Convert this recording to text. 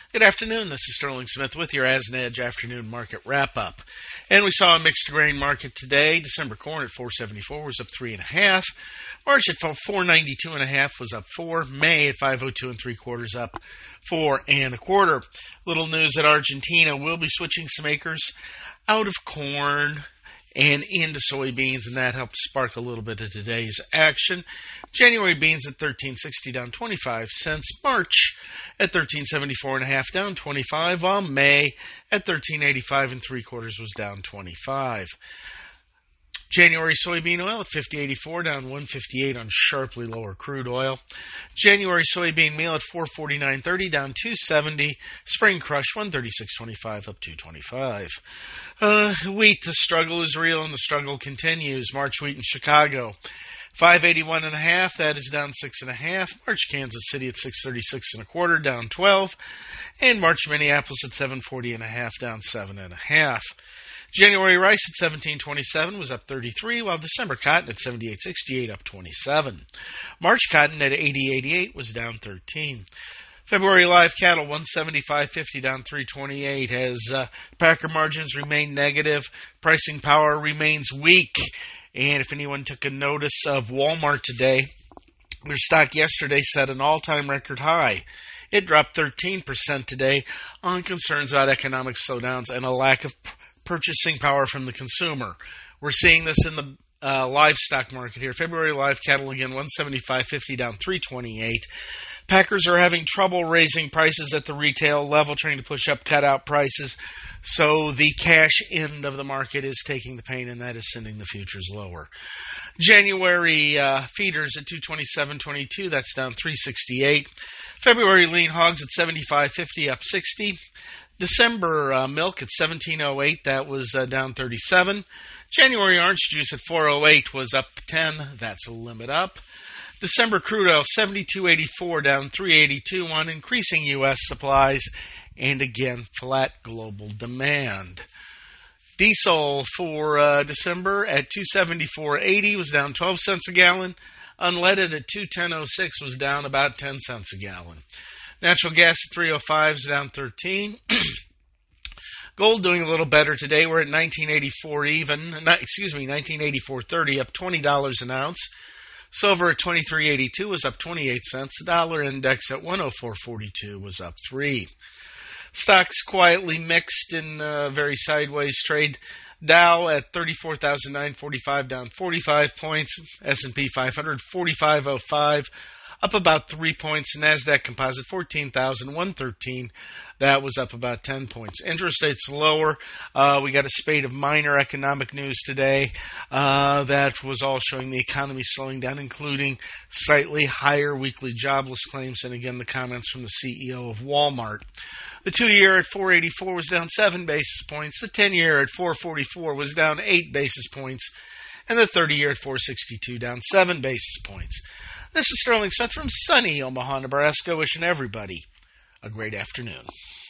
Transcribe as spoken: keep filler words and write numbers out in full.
Good afternoon. This is Sterling Smith with your AsNedge afternoon market wrap-up. And we saw a mixed grain market today. December corn at four seventy-four was up three and a half. March at four ninety-two and a half was up four. May at five oh two and three quarters up four and a quarter. Little news that Argentina will be switching some acres out of corn and into soybeans, and that helped spark a little bit of today's action. January beans at thirteen sixty, down twenty-five cents. March at thirteen seventy-four and a half, down twenty-five, while May at thirteen eighty-five and three quarters was down twenty-five. January soybean oil at fifty eighty-four, down one fifty-eight on sharply lower crude oil. January soybean meal at four forty-nine thirty, down two seventy. Spring crush one thirty-six twenty-five, up two twenty-five. Uh, wheat, the struggle is real and the struggle continues. March wheat in Chicago, five eighty-one and a half. That is down six and a half. March Kansas City at six thirty-six and a quarter, down twelve. And March Minneapolis at seven forty and a half, down seven and a half. January rice at seventeen twenty-seven was up thirty-three, while December cotton at seventy-eight sixty-eight up twenty-seven. March cotton at eighty eighty-eight was down thirteen. February live cattle one seventy-five fifty, down three twenty-eight as uh, packer margins remain negative. Pricing power remains weak. And if anyone took a notice of Walmart today, their stock yesterday set an all-time record high. It dropped thirteen percent today on concerns about economic slowdowns and a lack of purchasing power from the consumer. We're seeing this in the uh, livestock market here. February live cattle again one seventy-five fifty, down three twenty-eight. Packers are having trouble raising prices at the retail level, trying to push up cutout prices. So the cash end of the market is taking the pain, and that is sending the futures lower. January uh, feeders at two twenty-seven twenty-two, that's down three sixty-eight. February lean hogs at seventy-five fifty, up sixty. December uh, milk at seventeen oh eight, that was uh, down thirty-seven. January orange juice at four oh eight was up ten, that's a limit up. December crude oil seventy-two eighty-four, down three eighty-two on increasing U S supplies and again flat global demand. Diesel for uh, December at two seventy-four eighty was down twelve cents a gallon. Unleaded at two ten oh six was down about ten cents a gallon. Natural gas at three oh five is down thirteen. Gold doing a little better today. We're at nineteen eighty-four even. Not, excuse me, nineteen eighty-four thirty, up twenty dollars an ounce. Silver at twenty-three eighty-two was up twenty-eight cents. The dollar index at one oh four forty-two was up three. Stocks quietly mixed in a very sideways trade. Dow at thirty-four thousand nine hundred forty-five, down forty-five points. S and P five hundred, forty-five oh five, up about three points. NASDAQ Composite fourteen thousand one hundred thirteen. That was up about ten points. Interest rates lower. Uh, we got a spate of minor economic news today uh, that was all showing the economy slowing down, including slightly higher weekly jobless claims, and again the comments from the C E O of Walmart. The two-year at four eighty-four was down seven basis points. The ten-year at four forty-four was down eight basis points. And the thirty-year at four sixty-two down seven basis points. This is Sterling Smith from sunny Omaha, Nebraska, wishing everybody a great afternoon.